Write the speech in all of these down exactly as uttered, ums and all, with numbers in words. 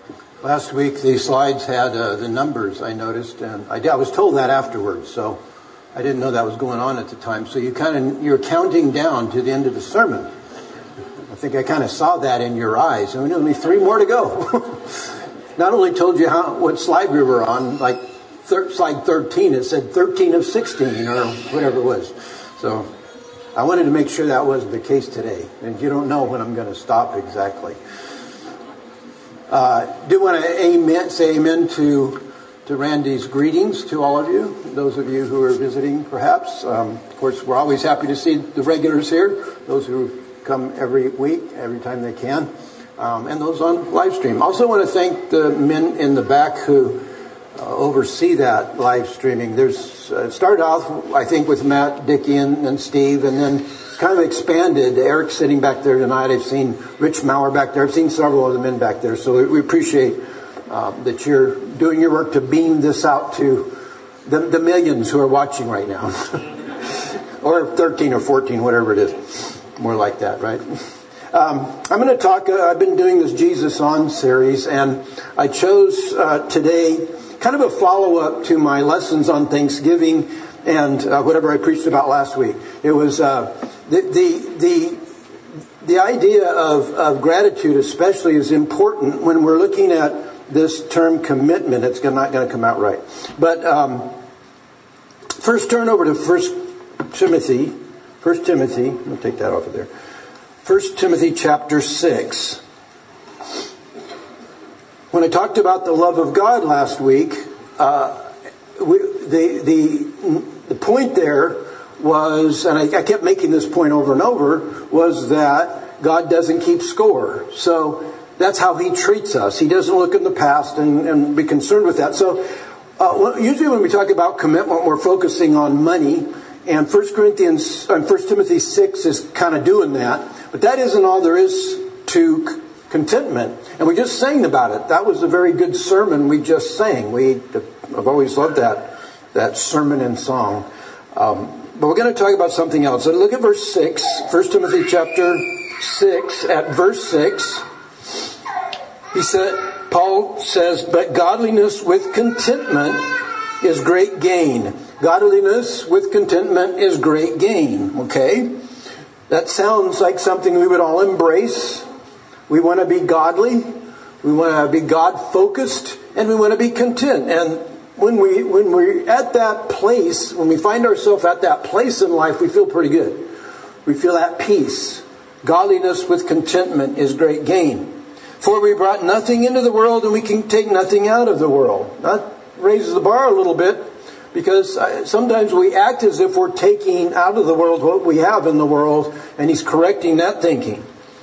Last week, the slides had uh, the numbers, I noticed, and I, I was told that afterwards, so I didn't know that was going on at the time. So you kind of, you're counting down to the end of the sermon. I think I kind of saw that in your eyes. And only three more to go. Not only told you how what slide we were on, like thir- slide thirteen, it said thirteen of sixteen or whatever it was. So I wanted to make sure that was the case today. And you don't know when I'm going to stop exactly. Uh, do want to amen, say amen to to Randy's greetings to all of you, those of you who are visiting perhaps. Um, of course, we're always happy to see the regulars here, those who come every week, every time they can, um, and those on live stream. Also want to thank the men in the back who uh, oversee that live streaming. There's uh, it started off, I think, with Matt, Dickie, and, and Steve, and then kind of expanded. Eric's sitting back there tonight. I've seen Rich Maurer back there. I've seen several of the men back there. So we appreciate uh, that you're doing your work to beam this out to the, the millions who are watching right now. Or thirteen or fourteen, whatever it is. More like that, right? Um, I'm going to talk, uh, I've been doing this Jesus On series, and I chose uh, today kind of a follow-up to my lessons on Thanksgiving and uh, whatever I preached about last week. It was uh, the the the the idea of, of gratitude, especially, is important when we're looking at this term commitment. It's not going to come out right. But um, first, turn over to First Timothy. First Timothy. I'll take that off of there. First Timothy chapter six. When I talked about the love of God last week, uh, we, the the the point there was, and I, I kept making this point over and over, was that God doesn't keep score. So that's how He treats us. He doesn't look in the past and, and be concerned with that. So uh, usually when we talk about commitment, we're focusing on money. And First Corinthians, and First Timothy six is kind of doing that. But that isn't all there is to contentment. And we just sang about it. That was a very good sermon we just sang. We, I've always loved that, that sermon and song. Um, but we're going to talk about something else. So look at verse six. First Timothy chapter six, at verse six. He said, Paul says, but godliness with contentment is great gain. Godliness with contentment is great gain. Okay? That sounds like something we would all embrace. We want to be godly. We want to be God-focused. And we want to be content. And when, we, when we're at that place, when we find ourselves at that place in life, we feel pretty good. We feel at peace. Godliness with contentment is great gain. For we brought nothing into the world, and we can take nothing out of the world. That raises the bar a little bit, because sometimes we act as if we're taking out of the world what we have in the world, and He's correcting that thinking.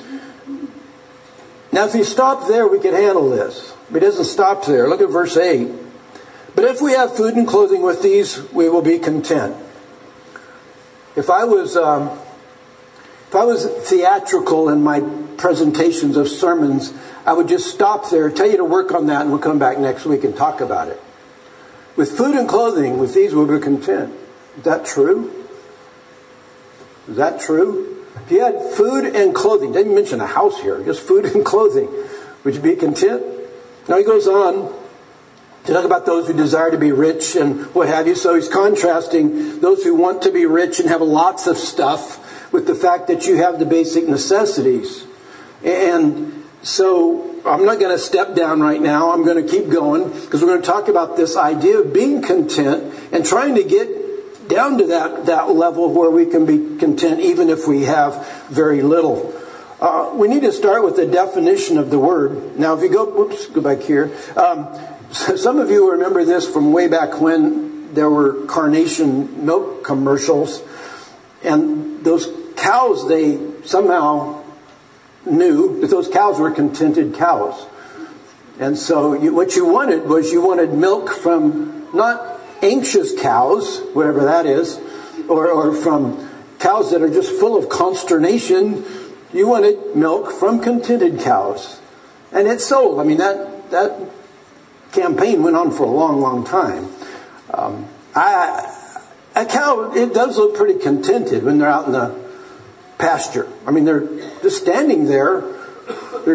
Now, if you stop there, we can handle this. But it doesn't stop there. Look at verse eight. But if we have food and clothing with these, we will be content. If I was, um, if I was theatrical in my presentations of sermons, I would just stop there, tell you to work on that, and we'll come back next week and talk about it. With food and clothing, with these we'll be content. Is that true? Is that true? If you had food and clothing, didn't mention a house here, just food and clothing, would you be content? Now he goes on to talk about those who desire to be rich and what have you. So he's contrasting those who want to be rich and have lots of stuff with the fact that you have the basic necessities. And so I'm not going to step down right now. I'm going to keep going, because we're going to talk about this idea of being content and trying to get down to that, that level where we can be content even if we have very little. Uh, we need to start with the definition of the word. Now, if you go, whoops, go back here. Um, some of you remember this from way back when there were Carnation milk commercials. And those cows, they somehow knew that those cows were contented cows. And so you, what you wanted was you wanted milk from not anxious cows, whatever that is, or, or from cows that are just full of consternation. You wanted milk from contented cows. And it sold. I mean, that that campaign went on for a long, long time. Um, I, a cow, it does look pretty contented when they're out in the pasture. I mean, they're just standing there. They're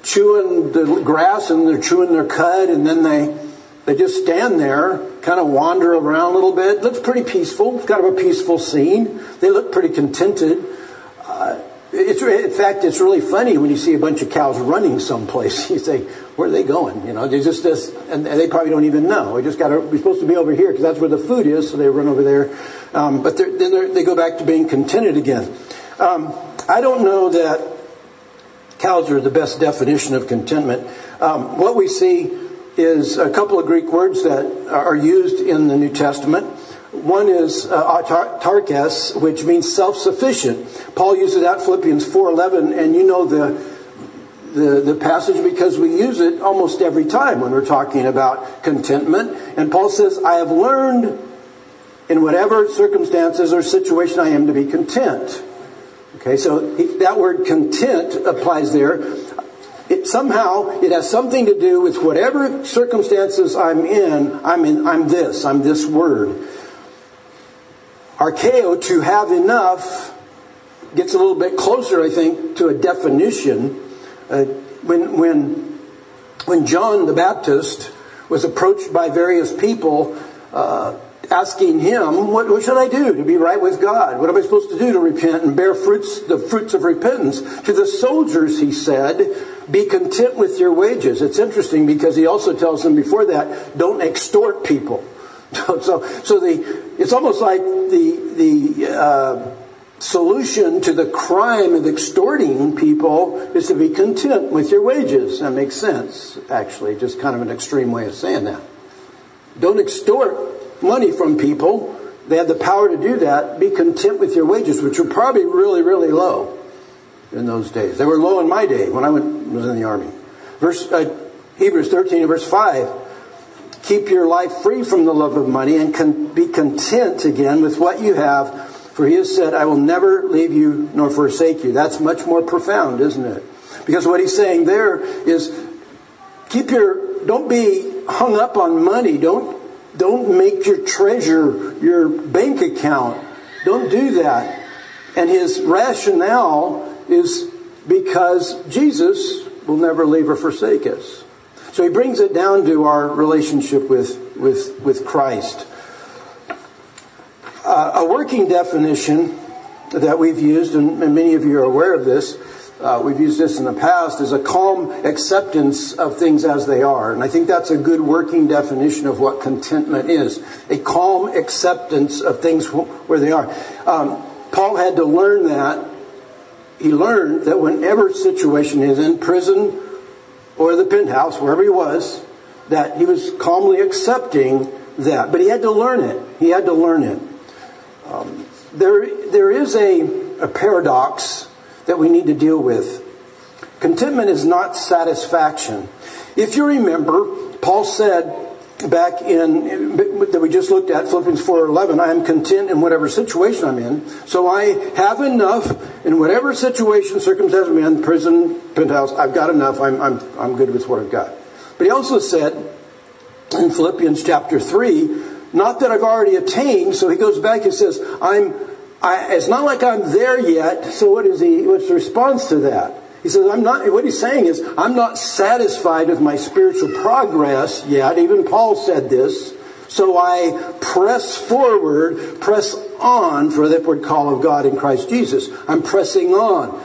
chewing the grass and they're chewing their cud, and then they they just stand there, kind of wander around a little bit. Looks pretty peaceful. It's kind of a peaceful scene. They look pretty contented. Uh, it's in fact, it's really funny when you see a bunch of cows running someplace. You say, "Where are they going?" You know, they just this, and they probably don't even know. We just got to. We're supposed to be over here because that's where the food is, so they run over there. Um, but they're, then they're, they go back to being contented again. Um, I don't know that cows are the best definition of contentment. Um, what we see is a couple of Greek words that are used in the New Testament. One is uh, autarkes, which means self-sufficient. Paul uses that in Philippians four eleven, and you know the, the the passage because we use it almost every time when we're talking about contentment. And Paul says, "I have learned in whatever circumstances or situation I am to be content." Okay, so he, that word content applies there. It, somehow it has something to do with whatever circumstances I'm in. I'm in. I'm this. I'm this word. Archeo, to have enough, gets a little bit closer, I think, to a definition. Uh, when when when John the Baptist was approached by various people, uh, asking him, what, what should I do to be right with God? What am I supposed to do to repent and bear fruits, the fruits of repentance? To the soldiers, he said, be content with your wages. It's interesting because he also tells them before that, don't extort people. So, so the it's almost like the the uh, solution to the crime of extorting people is to be content with your wages. That makes sense, actually. Just kind of an extreme way of saying that. Don't extort money from people. They have the power to do that. Be content with your wages, which were probably really, really low in those days. They were low in my day when I went, was in the army. Verse uh, Hebrews thirteen and verse five. Keep your life free from the love of money and con- be content again with what you have. For he has said, I will never leave you nor forsake you. That's much more profound, isn't it? Because what he's saying there is keep your, don't be hung up on money. Don't, don't make your treasure your bank account. Don't do that. And his rationale is because Jesus will never leave or forsake us. So he brings it down to our relationship with, with, with Christ. Uh, a working definition that we've used, and, and many of you are aware of this, uh, we've used this in the past, is a calm acceptance of things as they are. And I think that's a good working definition of what contentment is. A calm acceptance of things where they are. Um, Paul had to learn that. He learned that whenever situation is in prison or the penthouse, wherever he was, that he was calmly accepting that. But he had to learn it. He had to learn it. Um, there, there is a, a paradox that we need to deal with. Contentment is not satisfaction. If you remember, Paul said back in, that we just looked at, Philippians four eleven, I am content in whatever situation I'm in. So I have enough in whatever situation, circumstance I'm in, prison, penthouse, I've got enough. I'm, I'm, I'm good with what I've got. But he also said in Philippians chapter three, not that I've already attained. So he goes back and says, I'm, I, it's not like I'm there yet. So what is he, what's the response to that? He says, I'm not, what he's saying is, I'm not satisfied with my spiritual progress yet. Even Paul said this. So I press forward, press on for the upward call of God in Christ Jesus. I'm pressing on.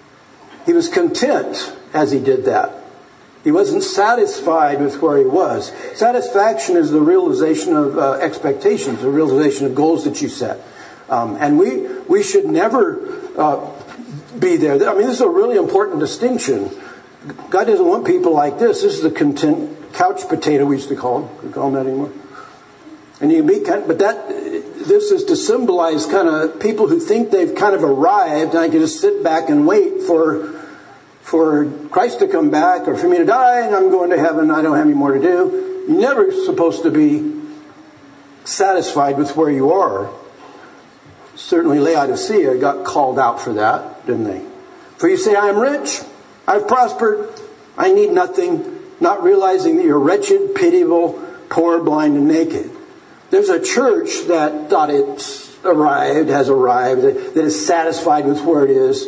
He was content as he did that. He wasn't satisfied with where he was. Satisfaction is the realization of uh, expectations, the realization of goals that you set. Um, and we, we should never uh, be there. I mean, this is a really important distinction. God doesn't want people like this. This is the content couch potato we used to call them. We call them that anymore. And you can be kind of, but that, this is to symbolize kind of people who think they've kind of arrived and I can just sit back and wait for, for Christ to come back or for me to die and I'm going to heaven. I don't have any more to do. You're never supposed to be satisfied with where you are. Certainly Laodicea got called out for that, didn't they? For you say, I am rich, I've prospered, I need nothing, not realizing that you're wretched, pitiable, poor, blind, and naked. There's a church that thought it's arrived, has arrived, that is satisfied with where it is.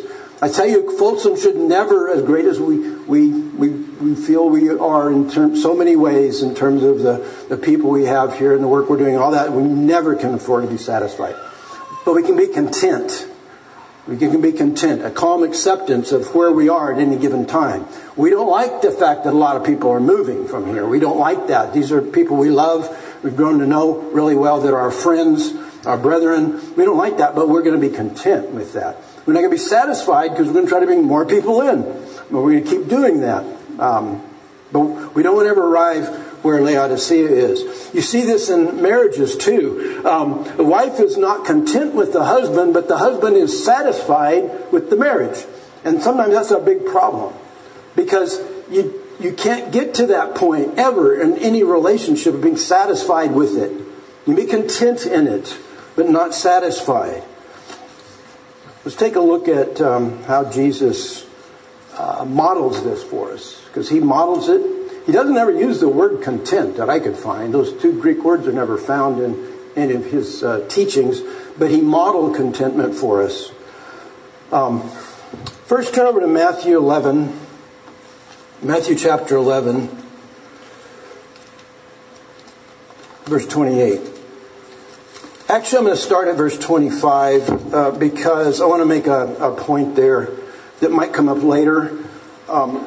I tell you, Folsom should never, as great as we we we, we feel we are in term, so many ways in terms of the, the people we have here and the work we're doing, all that, we never can afford to be satisfied. But we can be content. We can be content, a calm acceptance of where we are at any given time. We don't like the fact that a lot of people are moving from here. We don't like that. These are people we love. We've grown to know really well that are our friends, our brethren. We don't like that, but we're going to be content with that. We're not going to be satisfied because we're going to try to bring more people in. But we're going to keep doing that. Um, but we don't want to ever arrive where Laodicea is. You see this in marriages too. Um, the wife is not content with the husband, but the husband is satisfied with the marriage. And sometimes that's a big problem. Because you you can't get to that point ever in any relationship of being satisfied with it. You be content in it, but not satisfied. Let's take a look at um, how Jesus uh, models this for us. Because he models it. He doesn't ever use the word content that I could find. Those two Greek words are never found in any of his uh, teachings. But he modeled contentment for us. Um, first, turn over to Matthew eleven. Matthew chapter eleven. Verse twenty-eight. Actually, I'm going to start at verse twenty-five uh, because I want to make a, a point there that might come up later. Um,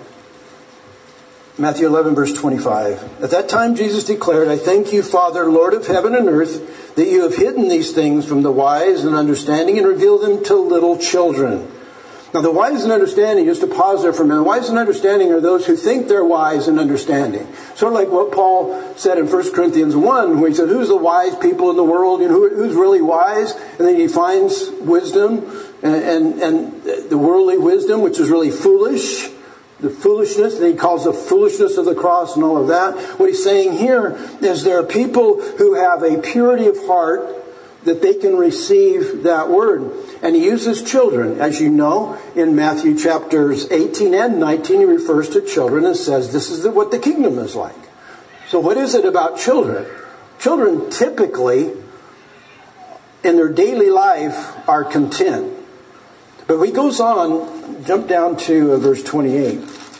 Matthew eleven, verse twenty-five. At that time Jesus declared, I thank you, Father, Lord of heaven and earth, that you have hidden these things from the wise and understanding and revealed them to little children. Now the wise and understanding, just to pause there for a minute, the wise and understanding are those who think they're wise and understanding. Sort of like what Paul said in First Corinthians one, where he said, who's the wise people in the world? You know, who, who's really wise? And then he finds wisdom and, and, and the worldly wisdom, which is really foolish. The foolishness, that he calls the foolishness of the cross and all of that. What he's saying here is there are people who have a purity of heart that they can receive that word. And he uses children. As you know, in Matthew chapters eighteen and nineteen, he refers to children and says, this is what the kingdom is like. So what is it about children? Children typically, in their daily life, are content. But he goes on, jump down to verse twenty-eight.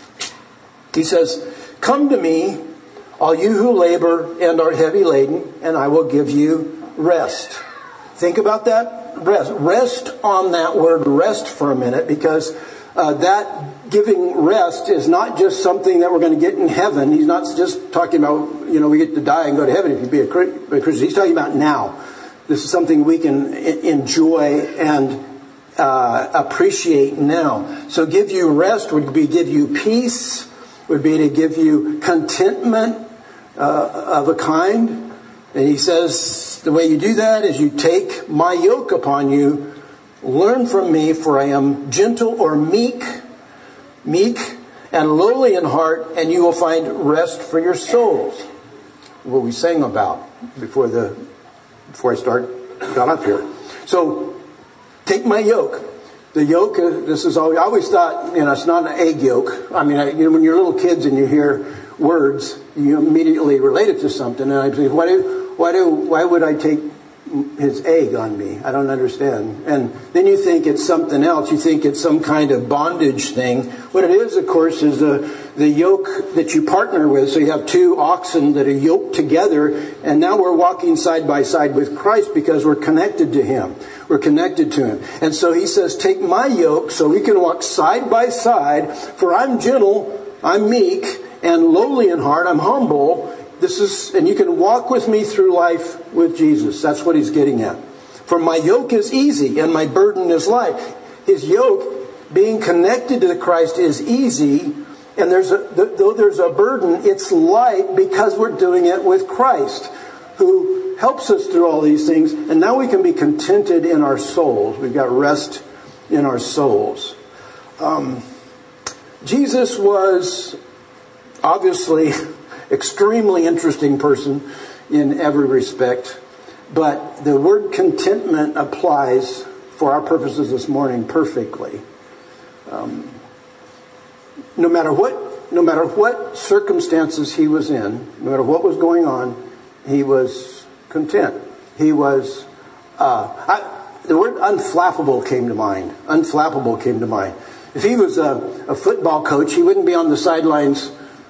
He says, come to me, all you who labor and are heavy laden, and I will give you rest. Think about that. Rest. Rest on that word rest for a minute, because uh, that giving rest is not just something that we're going to get in heaven. He's not just talking about, you know, we get to die and go to heaven if you be a Christian. He's talking about now. This is something we can enjoy and uh, appreciate now. So give you rest would be give you peace, would be to give you contentment uh, of a kind. And he says the way you do that is you take my yoke upon you, learn from me, for I am gentle or meek, meek and lowly in heart, and you will find rest for your souls. What we sang about before the before I start got up here. So take my yoke. The yoke, uh, this is always, I always thought, you know, it's not an egg yolk. I mean, I, you know, when you're little kids and you hear words, you immediately relate it to something. And I say, why do, why do, why would I take his egg on me? I don't understand. And then you think it's something else. You think it's some kind of bondage thing. What it is, of course, is the, the yoke that you partner with. So you have two oxen that are yoked together. And now we're walking side by side with Christ because we're connected to Him. We're connected to Him. And so He says, take my yoke so we can walk side by side. For I'm gentle, I'm meek, and lowly in heart. I'm humble. This is, and you can walk with me through life with Jesus. That's what He's getting at. For my yoke is easy and my burden is light. His yoke, being connected to Christ, is easy. And there's a, though there's a burden, it's light because we're doing it with Christ, who helps us through all these things. And now we can be contented in our souls. We've got rest in our souls. Um, Jesus was obviously extremely interesting person in every respect. But the word contentment applies for our purposes this morning perfectly. Um, no matter what, no matter what circumstances he was in, no matter what was going on, he was content. He was, uh, I, the word unflappable came to mind. Unflappable came to mind. If he was a, a football coach, he wouldn't be on the sidelines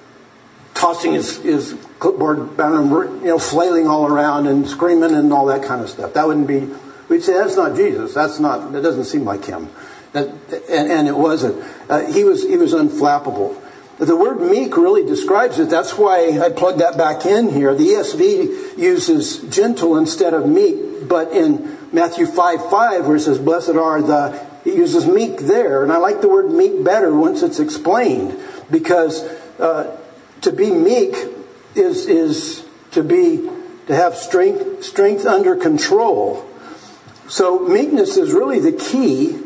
tossing his, his clipboard down and, you know, flailing all around and screaming and all that kind of stuff. That wouldn't be, we'd say, that's not Jesus. That's not, that doesn't seem like him. That, and, and it wasn't. Uh, he was, he was unflappable. The word meek really describes it. That's why I plugged that back in here. The E S V uses gentle instead of meek, but in Matthew five five, where it says, blessed are the, it uses meek there. And I like the word meek better once it's explained, because uh, to be meek is is to be to have strength strength under control. So meekness is really the key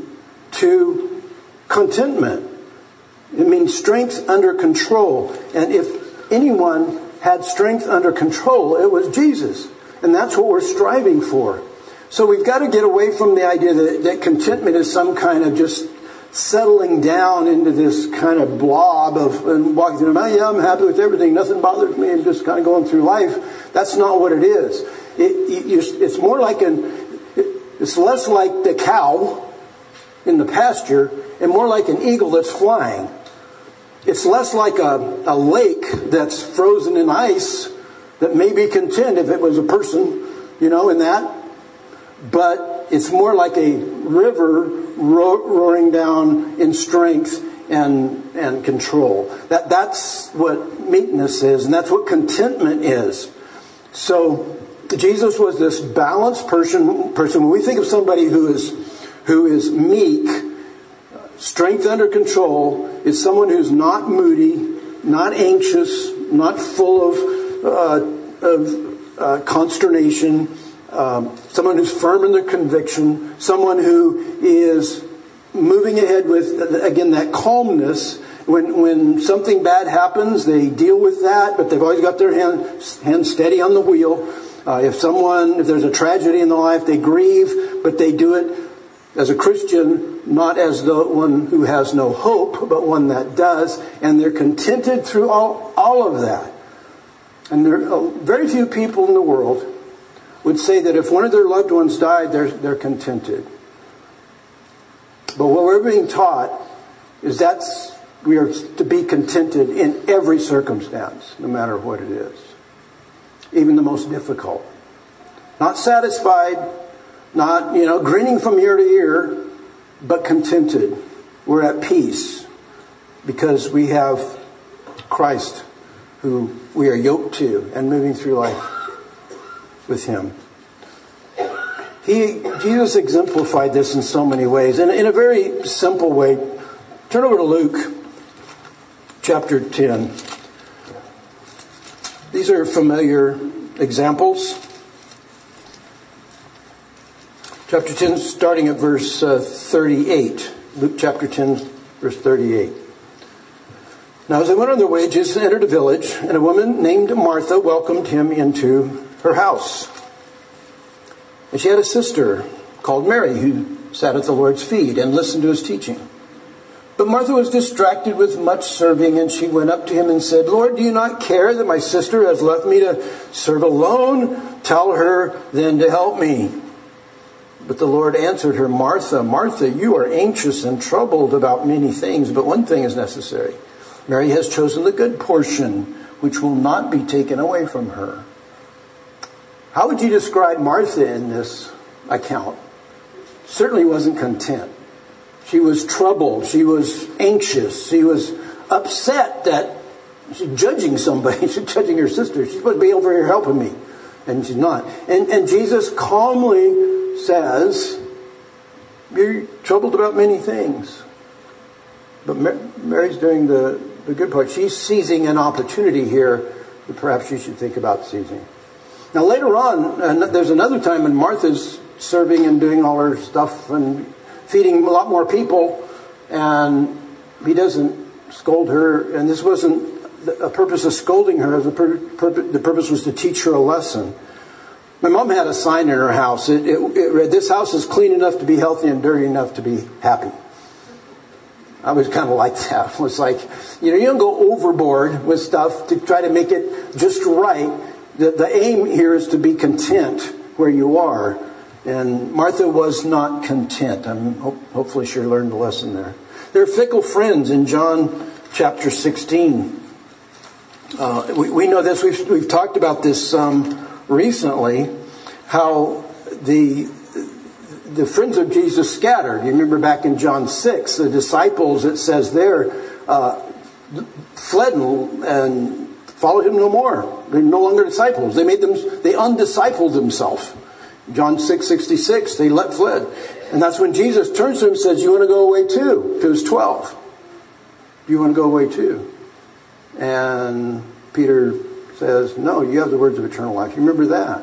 to contentment. It means strength under control. And if anyone had strength under control, it was Jesus. And that's what we're striving for. So we've got to get away from the idea that, that contentment is some kind of just settling down into this kind of blob of and walking through, oh, yeah, I'm happy with everything. Nothing bothers me. I'm just kind of going through life. That's not what it is. It, you, it's more like an, it's less like the cow in the pasture and more like an eagle that's flying. It's less like a, a lake that's frozen in ice that may be content if it was a person, you know, in that. But it's more like a river ro- roaring down in strength and and control. That that's what meekness is, and that's what contentment is. So Jesus was this balanced person. Person. When we think of somebody who is who is meek, strength under control, is someone who's not moody, not anxious, not full of uh, of uh, consternation. Um, someone who's firm in their conviction, someone who is moving ahead with, again, that calmness. When when something bad happens, they deal with that, but they've always got their hand, hand steady on the wheel. Uh, if someone, if there's a tragedy in their life, they grieve, but they do it as a Christian, not as the one who has no hope, but one that does, and they're contented through all, all of that. And there are very few people in the world would say that if one of their loved ones died, they're, they're contented. But what we're being taught is that's we are to be contented in every circumstance, no matter what it is. Even the most difficult. Not satisfied, not, you know, grinning from ear to ear, but contented. We're at peace because we have Christ who we are yoked to and moving through life with him. He, Jesus exemplified this in so many ways. And in a very simple way, turn over to Luke chapter ten. These are familiar examples. Chapter ten, starting at verse uh, thirty-eight. Luke chapter ten, verse thirty-eight. Now as they went on their way, Jesus entered a village, and a woman named Martha welcomed him into her house. And she had a sister called Mary who sat at the Lord's feet and listened to his teaching. But Martha was distracted with much serving, and she went up to him and said, Lord, do you not care that my sister has left me to serve alone? Tell her then to help me. But the Lord answered her, Martha, Martha, you are anxious and troubled about many things, but one thing is necessary. Mary has chosen the good portion, which will not be taken away from her. How would you describe Martha in this account? Certainly wasn't content. She was troubled. She was anxious. She was upset that she's judging somebody. She's judging her sister. She's supposed to be over here helping me. And she's not. And, and Jesus calmly says, you're troubled about many things. But Mary's doing the, the good part. She's seizing an opportunity here that perhaps you should think about seizing. Now later on, uh, there's another time when Martha's serving and doing all her stuff and feeding a lot more people, and he doesn't scold her. And this wasn't a purpose of scolding her. The, pur- pur- the purpose was to teach her a lesson. My mom had a sign in her house. It, it, it read, this house is clean enough to be healthy and dirty enough to be happy. I was kind of like that. It was like, you know, you don't go overboard with stuff to try to make it just right. The, the aim here is to be content where you are. And Martha was not content. I'm ho- hopefully she learned the lesson there. They're fickle friends in John chapter sixteen. Uh, we, we know this. We've, we've talked about this um, recently, how the the friends of Jesus scattered. You remember back in John six, the disciples, it says there, uh, fled and, and followed him no more. They're no longer disciples. They made them, they undiscipled themselves. John six sixty-six, they let fled. And that's when Jesus turns to him and says, you want to go away too? To his twelve. Do you want to go away too? And Peter says, no, you have the words of eternal life. You remember that.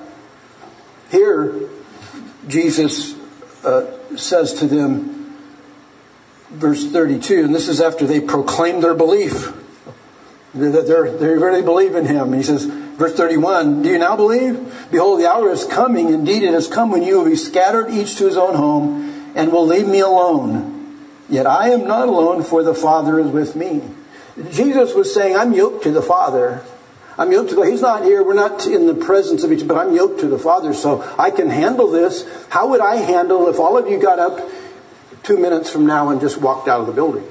Here, Jesus uh, says to them, verse thirty-two, and this is after they proclaim their belief, that they're, they really believe in him. And he says, verse thirty-one, do you now believe? Behold, the hour is coming. Indeed, it has come when you will be scattered each to his own home and will leave me alone. Yet I am not alone, for the Father is with me. Jesus was saying, I'm yoked to the Father. I'm yoked to the, he's not here. We're not in the presence of each other, but I'm yoked to the Father, so I can handle this. How would I handle if all of you got up two minutes from now and just walked out of the building?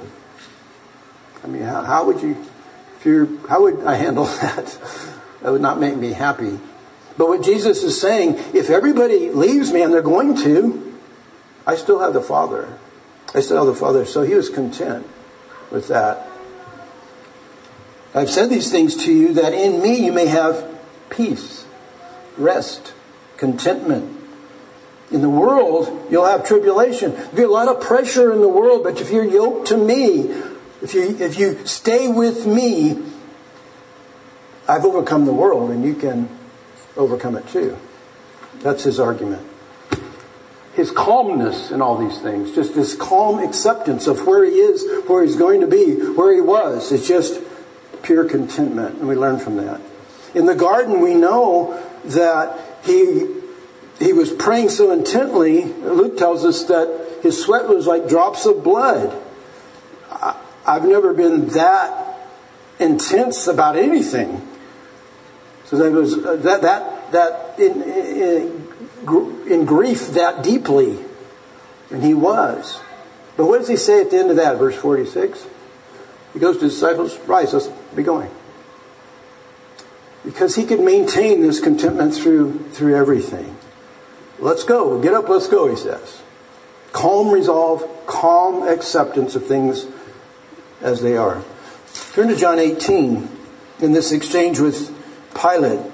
I mean, how, how would you, if you're, how would I handle that? That would not make me happy. But what Jesus is saying, if everybody leaves me, and they're going to, I still have the Father. I still have the Father. So he was content with that. I've said these things to you that in me you may have peace, rest, contentment. In the world, you'll have tribulation. There'll be a lot of pressure in the world, but if you're yoked to me, if you, if you stay with me, I've overcome the world and you can overcome it too. That's his argument. His calmness in all these things, just this calm acceptance of where he is, where he's going to be, where he was. It's just pure contentment, and we learn from that. In the garden, we know that he he was praying so intently. Luke tells us that his sweat was like drops of blood. I, I've never been that intense about anything. So that was uh, that that that in, in in grief that deeply, and he was. But what does he say at the end of that, verse forty-six? He goes to his disciples, rise, let's be going. Because he could maintain this contentment through through everything. Let's go. Get up, let's go, he says. Calm resolve, calm acceptance of things as they are. Turn to John eighteen in this exchange with Pilate.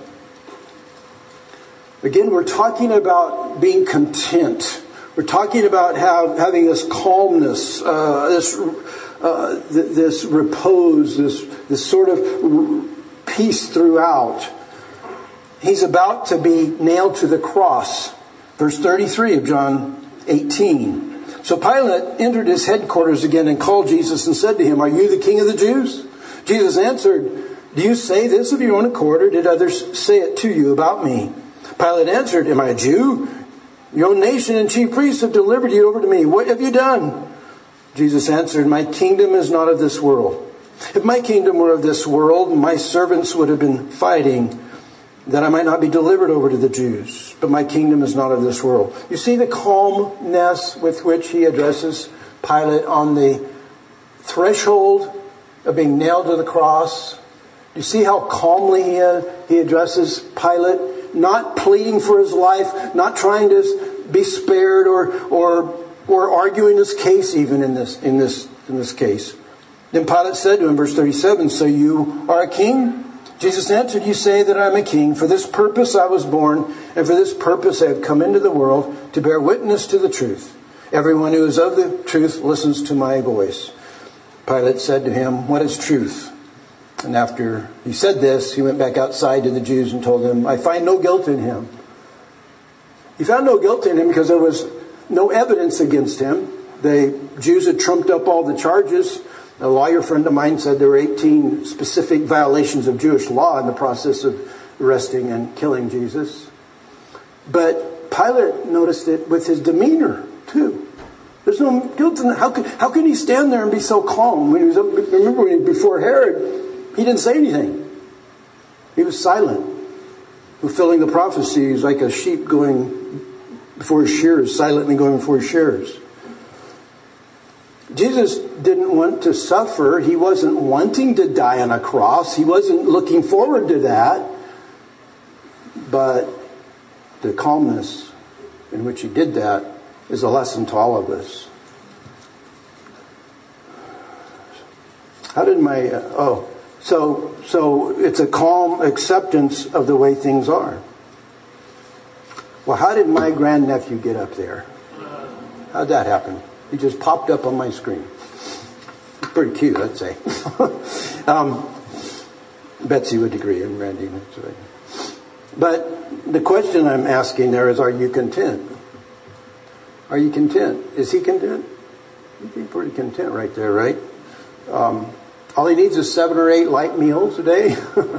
Again, we're talking about being content. We're talking about how, having this calmness, uh, this uh, th- this repose, this this sort of peace throughout. He's about to be nailed to the cross. Verse thirty-three of John eighteen. So Pilate entered his headquarters again and called Jesus and said to him, "Are you the king of the Jews?" Jesus answered, "Do you say this of your own accord, or did others say it to you about me?" Pilate answered, "Am I a Jew? Your own nation and chief priests have delivered you over to me. What have you done?" Jesus answered, "My kingdom is not of this world. If my kingdom were of this world, my servants would have been fighting that I might not be delivered over to the Jews. But my kingdom is not of this world." You see the calmness with which he addresses Pilate on the threshold of being nailed to the cross. You see how calmly he, uh, he addresses Pilate, not pleading for his life, not trying to be spared or or or arguing his case even in this in this in this case. Then Pilate said to him, verse thirty-seven, "So you are a king?" Jesus answered, "You say that I am a king. For this purpose I was born, and for this purpose I have come into the world, to bear witness to the truth. Everyone who is of the truth listens to my voice." Pilate said to him, "What is truth?" And after he said this, he went back outside to the Jews and told them, "I find no guilt in him." He found no guilt in him because there was no evidence against him. The Jews had trumped up all the charges. A lawyer friend of mine said there were eighteen specific violations of Jewish law in the process of arresting and killing Jesus. But Pilate noticed it with his demeanor too. There's no guilt in that. How can, how can he stand there and be so calm? When he was up, remember when he, before Herod, he didn't say anything. He was silent. Fulfilling the prophecies like a sheep going before his shears, silently going before his shears. Jesus didn't want to suffer. He wasn't wanting to die on a cross. He wasn't looking forward to that. But the calmness in which he did that is a lesson to all of us. How did my, uh, oh, so, so it's a calm acceptance of the way things are. Well, how did my grandnephew get up there? How'd that happen? He just popped up on my screen. Pretty cute, I'd say. um, Betsy would agree, and Randy. But the question I'm asking there is, are you content? Are you content? Is he content? He'd be pretty content right there, right? Um, all he needs is seven or eight light meals a day.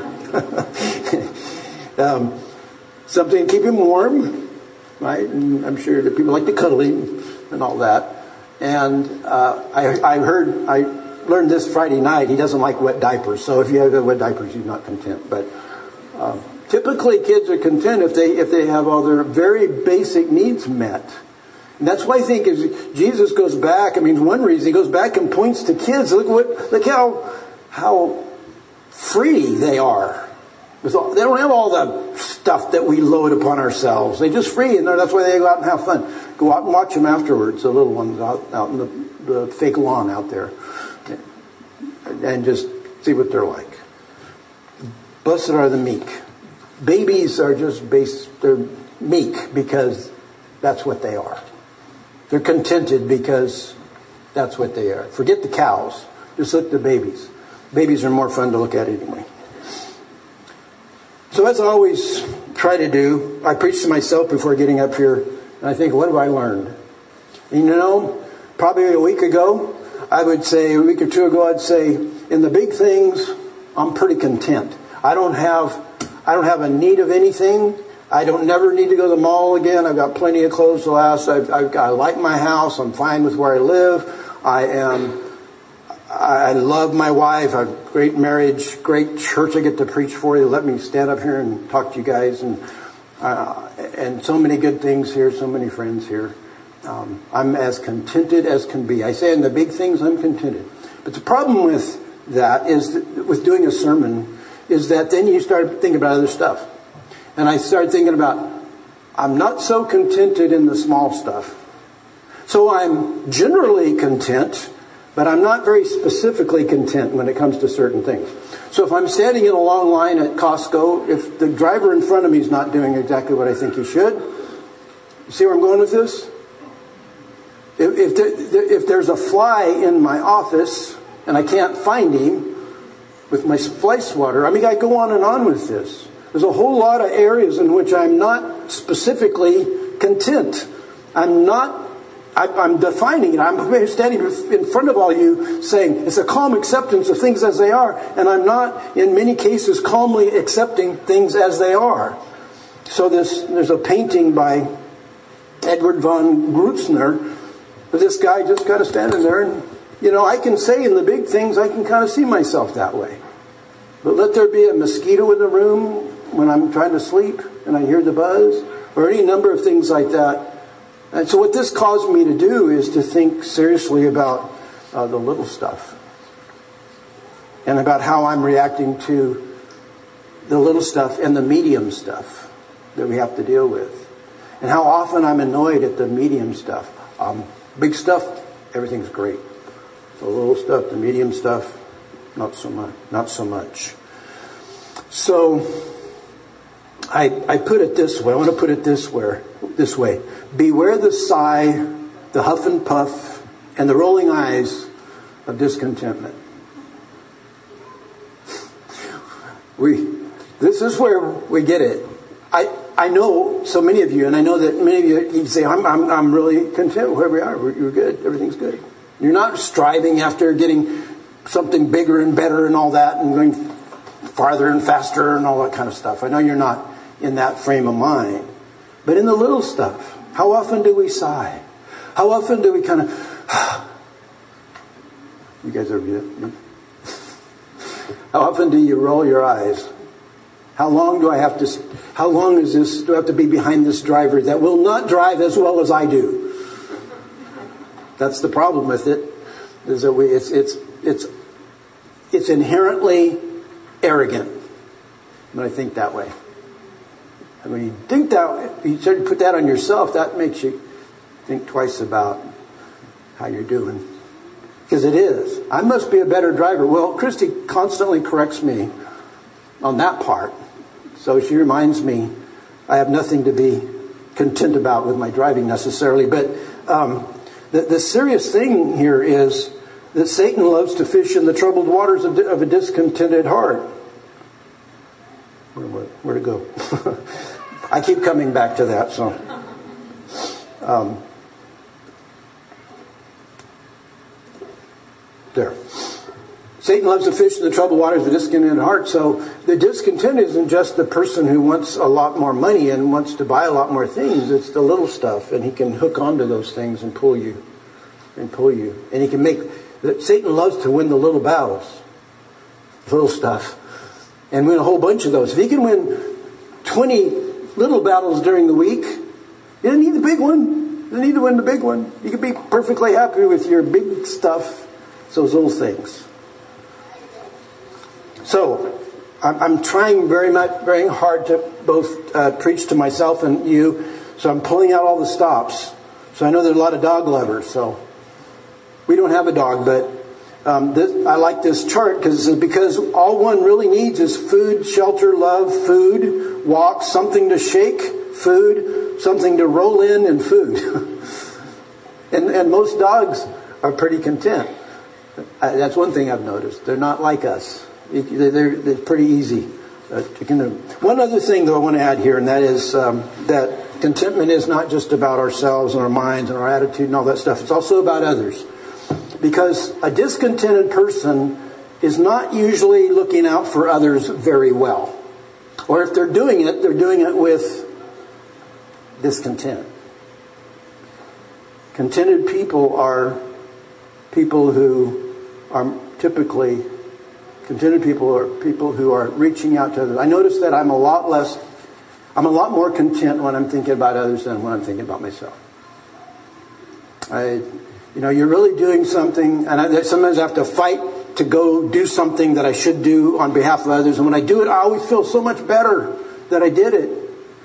um, something to keep him warm, right? And I'm sure that people like to cuddle him and all that. And uh, I, I heard, I learned this Friday night, he doesn't like wet diapers. So if you have wet diapers, you're not content. But uh, typically kids are content if they if they have all their very basic needs met. And that's why I think as Jesus goes back, I mean, one reason he goes back and points to kids. Look what, look how how free they are. They don't have all the stuff that we load upon ourselves. They're just free, and that's why they go out and have fun. Go out and watch them afterwards, the little ones out, out in the, the fake lawn out there. And just see what they're like. Blessed are the meek. Babies are just base, they're meek because that's what they are. They're contented because that's what they are. Forget the cows. Just look at the babies. Babies are more fun to look at anyway. So as I always try to do, I preach to myself before getting up here, and I think, what have I learned? And you know, probably a week ago, I would say, a week or two ago, I'd say, in the big things, I'm pretty content. I don't have, I don't have a need of anything. I don't never need to go to the mall again. I've got plenty of clothes to last. I've, I've got, I like my house. I'm fine with where I live. I am. I love my wife. I have great marriage, great church I get to preach for. They let me stand up here and talk to you guys, and uh, and so many good things here, so many friends here. Um, I'm as contented as can be. I say in the big things, I'm contented. But the problem with that is, that, with doing a sermon, is that then you start thinking about other stuff. And I started thinking about, I'm not so contented in the small stuff. So I'm generally content, but I'm not very specifically content when it comes to certain things. So if I'm standing in a long line at Costco, if the driver in front of me is not doing exactly what I think he should, you see where I'm going with this? If, if, there, if there's a fly in my office and I can't find him with my fly swatter, I mean, I go on and on with this. There's a whole lot of areas in which I'm not specifically content. I'm not I'm defining it. I'm standing in front of all you saying it's a calm acceptance of things as they are. And I'm not, in many cases, calmly accepting things as they are. So this, there's a painting by Edward von Grützner. This guy just kind of standing there. And, you know, I can say in the big things, I can kind of see myself that way. But let there be a mosquito in the room when I'm trying to sleep and I hear the buzz, or any number of things like that. And so what this caused me to do is to think seriously about uh, the little stuff. And about how I'm reacting to the little stuff and the medium stuff that we have to deal with. And how often I'm annoyed at the medium stuff. Um, big stuff, everything's great. The little stuff, the medium stuff, not so much. Not so much. So I, I put it this way. I want to put it this way. This way. Beware the sigh, the huff and puff, and the rolling eyes of discontentment. We, this is where we get it. I, I know so many of you, and I know that many of you, you say, I'm, I'm, I'm really content where we are. We're, we're good. Everything's good. You're not striving after getting something bigger and better and all that, and going farther and faster and all that kind of stuff. I know you're not in that frame of mind. But in the little stuff, how often do we sigh? How often do we kind of... You guys are good. How often do you roll your eyes? How long do I have to, how long is this, do I have to be behind this driver that will not drive as well as I do? That's the problem with it, is that we, it's, it's, it's, it's inherently arrogant when I think that way. And when you think that, you start to put that on yourself, that makes you think twice about how you're doing. Because it is. I must be a better driver. Well, Christy constantly corrects me on that part. So she reminds me I have nothing to be content about with my driving necessarily. But um, the, the serious thing here is that Satan loves to fish in the troubled waters of, of a discontented heart. Where, where, where to go? I keep coming back to that. So, um, there. Satan loves to fish in the troubled waters of a discontented heart. So the discontent isn't just the person who wants a lot more money and wants to buy a lot more things. It's the little stuff, and he can hook onto those things and pull you, and pull you, and he can make. Satan loves to win the little battles, little stuff, and win a whole bunch of those. If he can win twenty little battles during the week, you don't need the big one. You don't need to win the big one. You can be perfectly happy with your big stuff. It's those little things. So, I'm trying very much, very hard to both uh, preach to myself and you. So I'm pulling out all the stops. So I know there's a lot of dog lovers. So we don't have a dog, but um, this, I like this chart because because all one really needs is food, shelter, love, food, walk, something to shake, food, something to roll in, and food. and and most dogs are pretty content. Uh, that's one thing I've noticed. They're not like us. They're, they're pretty easy. Uh, to kind of, one other thing that I want to add here, and that is um, that contentment is not just about ourselves and our minds and our attitude and all that stuff. It's also about others. Because a discontented person is not usually looking out for others very well. Or if they're doing it, they're doing it with discontent. Contented people are people who are typically... Contented people are people who are reaching out to others. I notice that I'm a lot less, I'm a lot more content when I'm thinking about others than when I'm thinking about myself. I, you know, you're really doing something, and I sometimes have to fight to go do something that I should do on behalf of others. And when I do it, I always feel so much better that I did it.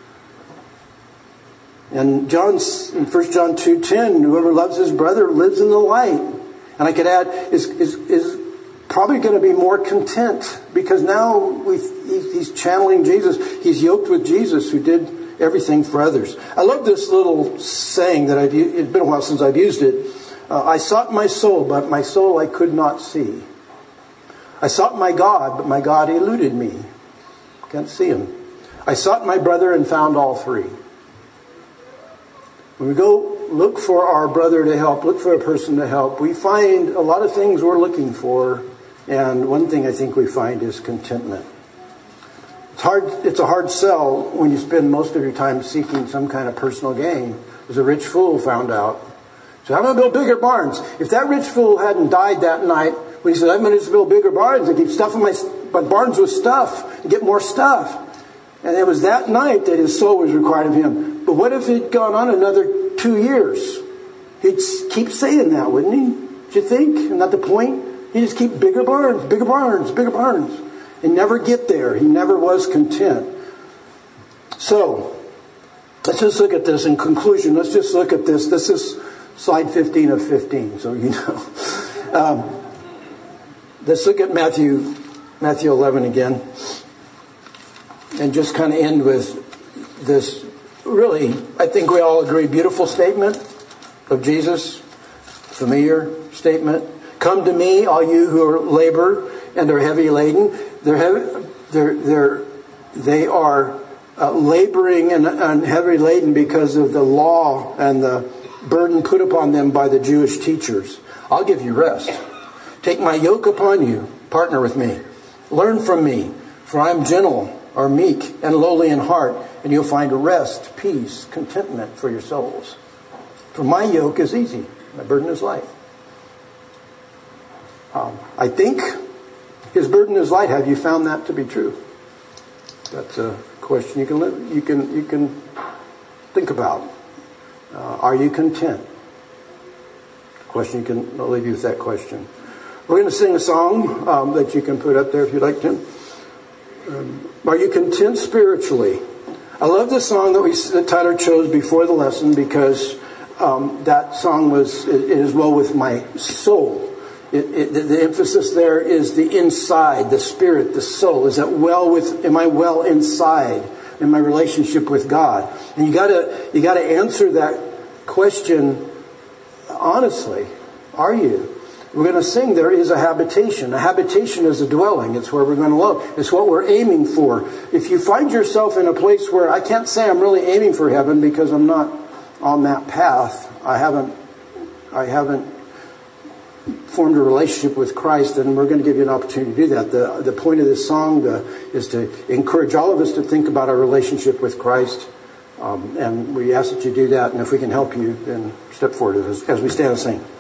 And John's in First John two ten, whoever loves his brother lives in the light. And I could add, is is is. probably going to be more content because now we he's channeling Jesus. He's yoked with Jesus who did everything for others. I love this little saying that I've used. It's been a while since I've used it. Uh, I sought my soul, but my soul I could not see. I sought my God, but my God eluded me. Can't see him. I sought my brother and found all three. When we go look for our brother to help, look for a person to help, we find a lot of things we're looking for. And one thing I think we find is contentment. It's hard. It's a hard sell when you spend most of your time seeking some kind of personal gain. As a rich fool found out. So I'm going to build bigger barns. If that rich fool hadn't died that night, when he said, I'm going to build bigger barns and keep stuffing my, my barns with stuff and get more stuff. And it was that night that his soul was required of him. But what if he'd gone on another two years? He'd keep saying that, wouldn't he? Do you think? Isn't that the point? He just keep bigger barns, bigger barns, bigger barns. And never get there. He never was content. So, let's just look at this in conclusion. Let's just look at this. This is slide fifteen of fifteen, so you know. Um, let's look at Matthew, Matthew eleven again. And just kind of end with this really, I think we all agree, beautiful statement of Jesus. Familiar statement. Come to me, all you who are labor and are heavy laden. They're heavy, they're, they're, they are uh, laboring and, and heavy laden because of the law and the burden put upon them by the Jewish teachers. I'll give you rest. Take my yoke upon you. Partner with me. Learn from me, for I am gentle or meek and lowly in heart, and you'll find rest, peace, contentment for your souls. For my yoke is easy, my burden is light. Um, I think his burden is light. Have you found that to be true? That's a question you can live, you can you can think about. Uh, are you content? Question you can. I'll leave you with that question. We're going to sing a song um, that you can put up there if you'd like to. Um, are you content spiritually? I love the song that we that Tyler chose before the lesson because um, that song was it, it is well with my soul. It, it, the, the emphasis there is the inside, the spirit, the soul. Is that well with? Am I well inside in my relationship with God? And you gotta you gotta answer that question honestly. Are you? We're going to sing, there is a habitation. A habitation is a dwelling. It's where we're going to live. It's what we're aiming for. If you find yourself in a place where I can't say I'm really aiming for heaven because I'm not on that path, I haven't, I haven't formed a relationship with Christ, and we're going to give you an opportunity to do that. The, the point of this song the, is to encourage all of us to think about our relationship with Christ. Um, and we ask that you do that. And if we can help you, then step forward as, as we stand and sing.